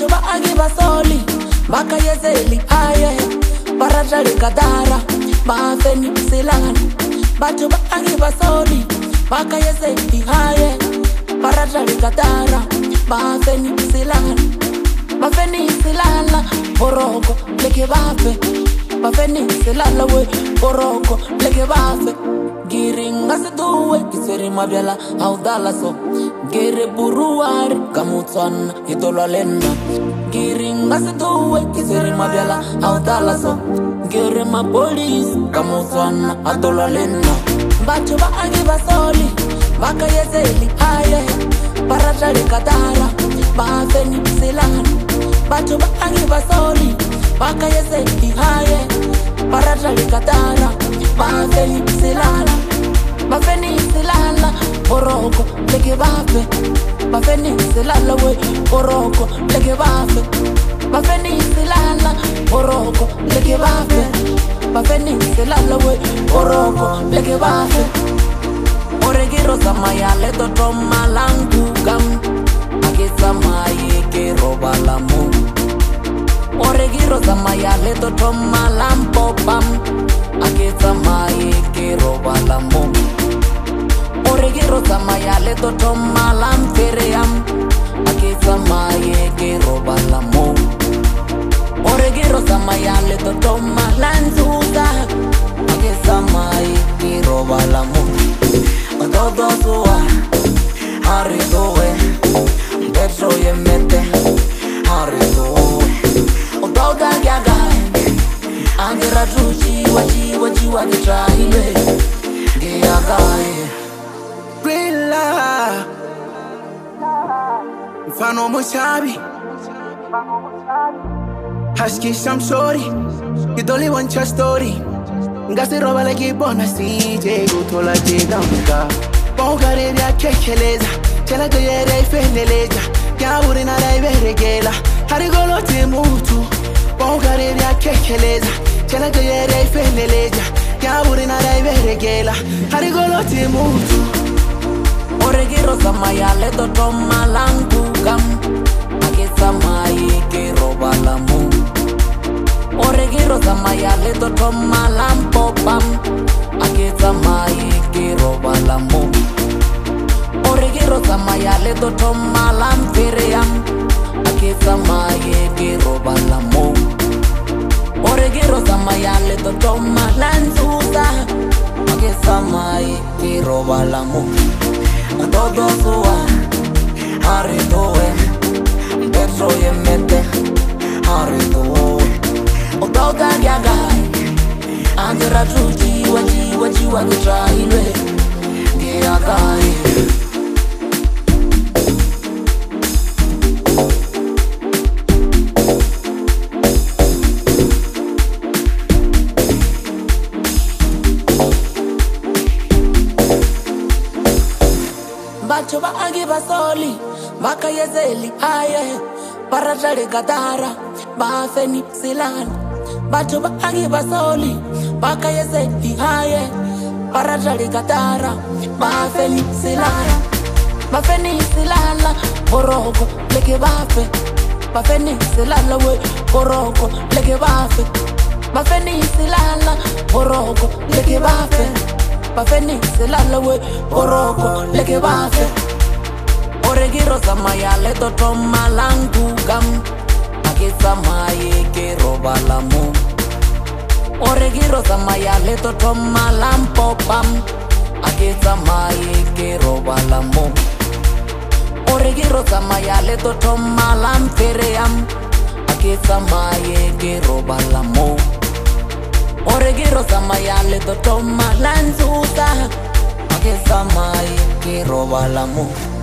Batho ba agi ba soli baka yezeli aye baratali kadara ba feni silana. Batho ba agi ba soli baka yezeli aye baratali kadara ba feni silana. Ba feni silana boroko leke bafe. Ba feni silana we boroko leke bafe. Giringa se duwe kiseri mabiala audala so. Gere buruari kamutswana idolwa lena. Giringa se duwe kiseri mabiala audala so. Gere ma police kamutswana adolwa lena. Batho ba agi ba soli baka yezeli aye baratali kadara ba feni silana. Batho ba agi ba soli baka yezeli aye baratali kadara ba feni silana. Ba feni silana boroko leke bafe. Ba feni silana we boroko leke bafe. Ba feni silana boroko leke bafe. Ba feni silana we boroko leke bafe. Oregiro samaya leto toma langu gam. Ake samaye ke roba la mu. Oregiro samaya leto toma lampo pam. Ake samaye ke roba la mu. Oregiro samaya leto toma lampeream. Ake samaye ke roba la mu. Oregiro samaya leto toma lanzuza. Ake samaye ke roba la mu. Todo suwa haridowe Betro ye mete haridowe Otoga gyaga Angira truchi wachiwa kitraile Giyagaye Brilla Mfano mushabi Hashki shamshori Kidoli wancha story Ngasi roba leki bona CJ Gutola jigamga Bongare ya kekeleza Chela kuyere ifeneleja Nyaburi na raiberegela Harigolo timutu Bongare ya kekeleza Chela kuyere ifeneleja Nyaburi na raiberegela Harigolo timutu Oregiro samaya leto toma langu gam. Ake samaye ke roba la mu. Oregiro samaya leto toma lampo pam. Ake samaye ke roba la mu. Oregiro samaya leto toma lampeream. Ake samaye ke roba la mu. Oregiro samaya leto toma lanzuza. Ake samaye ke roba la mu. Todo suwa haridowe Betro ye mete haridowe Otoga gyaga Angira truchi wachiwa kitraile Giyagaye Batho ba agi ba soli baka yezeli aye baratali kadara ba feni silana. Batho ba agi ba soli baka yezeli aye baratali kadara ba feni silana. Ba feni silana boroko leke bafe. Ba feni silana we boroko leke bafe. Ba feni silana boroko leke bafe. Ba feni silana we boroko leke bafe. Oregiro samaya leto toma langu gam. Ake samaye ke roba la mu. Oregiro samaya leto toma lampo pam. Ake samaye ke roba la mu. Oregiro samaya leto toma lampeream. Ake samaye ke roba la mu. Oregiro samaya leto toma lanzuza. Ake samaye ke roba la mu.